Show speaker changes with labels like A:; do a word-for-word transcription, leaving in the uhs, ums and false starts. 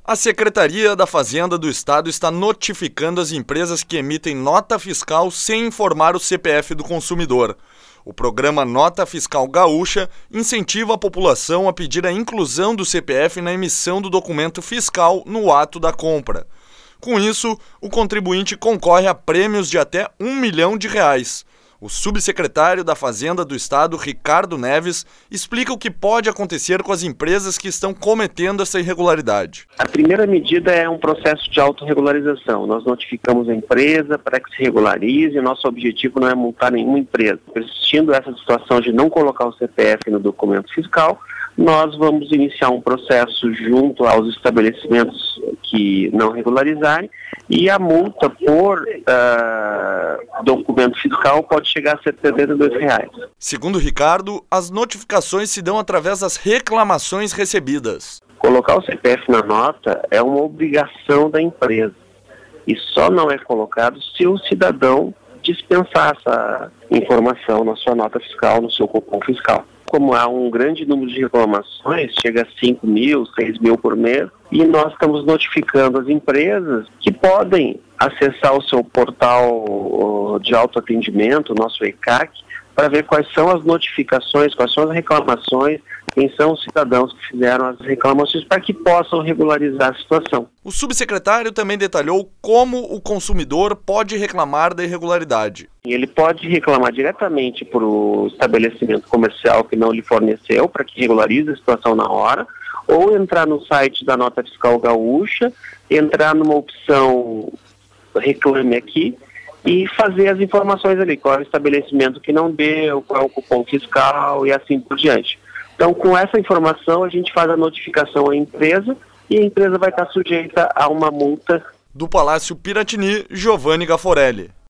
A: A Secretaria da Fazenda do Estado está notificando as empresas que emitem nota fiscal sem informar o C P F do consumidor. O programa Nota Fiscal Gaúcha incentiva a população a pedir a inclusão do C P F na emissão do documento fiscal no ato da compra. Com isso, o contribuinte concorre a prêmios de até um milhão de reais. O subsecretário da Fazenda do Estado, Ricardo Neves, explica o que pode acontecer com as empresas que estão cometendo essa irregularidade.
B: A primeira medida é um processo de autorregularização. Nós notificamos a empresa para que se regularize. Nosso objetivo não é multar nenhuma empresa. Persistindo essa situação de não colocar o C P F no documento fiscal, nós vamos iniciar um processo junto aos estabelecimentos que não regularizarem e a multa por uh, documento fiscal pode chegar a setenta e dois reais.
A: Segundo Ricardo, as notificações se dão através das reclamações recebidas.
B: Colocar o C P F na nota é uma obrigação da empresa e só não é colocado se o cidadão dispensar essa informação na sua nota fiscal, no seu cupom fiscal. Como há um grande número de reclamações, chega a cinco mil, seis mil por mês, e nós estamos notificando as empresas que podem acessar o seu portal de autoatendimento, o nosso E C A C, para ver quais são as notificações, quais são as reclamações, quem são os cidadãos que fizeram as reclamações, para que possam regularizar a situação.
A: O subsecretário também detalhou como o consumidor pode reclamar da irregularidade.
B: Ele pode reclamar diretamente para o estabelecimento comercial que não lhe forneceu, para que regularize a situação na hora, ou entrar no site da Nota Fiscal Gaúcha, entrar numa opção Reclame Aqui, e fazer as informações ali, qual é o estabelecimento que não deu, qual é o cupom fiscal e assim por diante. Então, com essa informação, a gente faz a notificação à empresa e a empresa vai estar sujeita a uma multa.
A: Do Palácio Piratini, Giovanni Gaforelli.